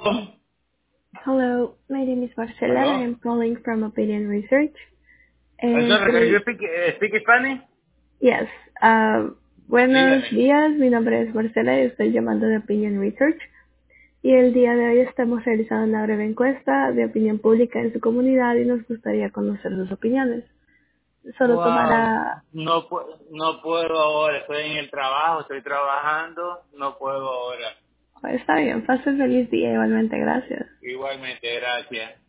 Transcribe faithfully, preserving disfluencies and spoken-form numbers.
Hello, my name is Marcela. I ¿Aló? am calling from Opinion Research. I'm And sorry, you today, speak, eh, speak Spanish? yes, um, buenos Dígame. días. Mi nombre es Marcela y estoy llamando de Opinion Research. Y el día de hoy estamos realizando una breve encuesta de opinión pública en su comunidad y nos gustaría conocer sus opiniones. Solo Wow, tomará... no, pu- no puedo ahora, estoy en el trabajo, estoy trabajando, no puedo ahora. Está bien, pase feliz día igualmente. Gracias. Igualmente, gracias.